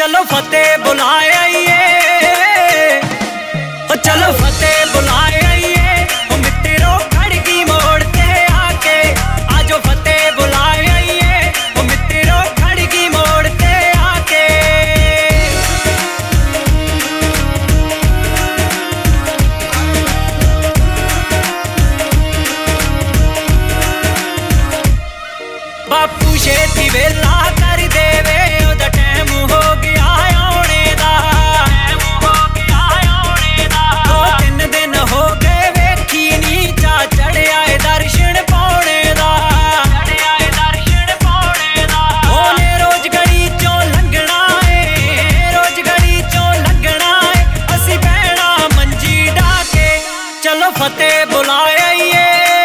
चलो फतेह बुलाए आइए, चलो फतेह बुलाए आइए। ओ मित्रों खड़गी मोड़ ते आके आजो फतेह बुलाए आइए। ओ मित्रों खड़गी मोड़ ते आके बापू छेती वेला कर देवे, ओदा टाइम हो गया आने दा। दो तीन दिन हो गए वेखी नी चा चढ़िया दर्शन पाने दा। ओने रोज गली चों लंघना है, रोज गली चों लंघना है, असी बहना मंजी डाके चलो फतेह बुलाए आइए,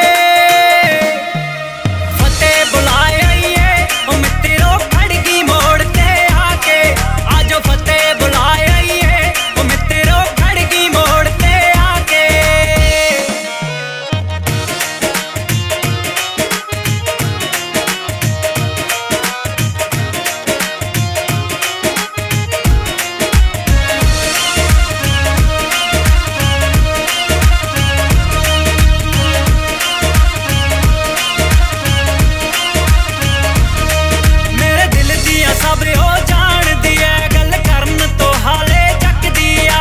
फतेह बुलाए आइए। ओ मित्रों खड़गी मोड़ ते आके आजो फतेह बुलाए आइए। ओ मित्रों खड़गी मोड़ ते आके मेरे दिल दिया सब हो जान दिया, गल करन तो हाले चक दिया।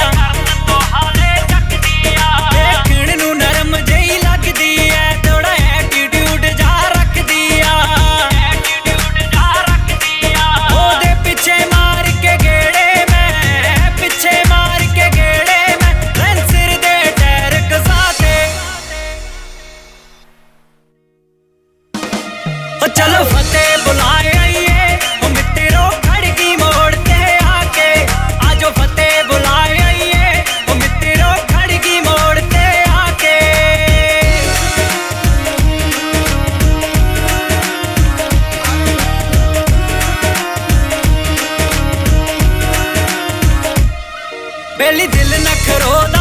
देखण नू नरम जही लगदी है, थोड़ा एटीट्यूड जा रख दिया। ओदे पिछे मार के गेड़े मैं, पिछे मार के गेड़े मैं, रैंसिर दे टैर घसाते। ओ चलो फतेह बुलाए आइए। ओ मित्रों खड़गी मोड़ ते आके आजो फतेह बुलाए आइए। ओ मित्रों खड़गी मोड़ ते आके बेली दिल नखरो दा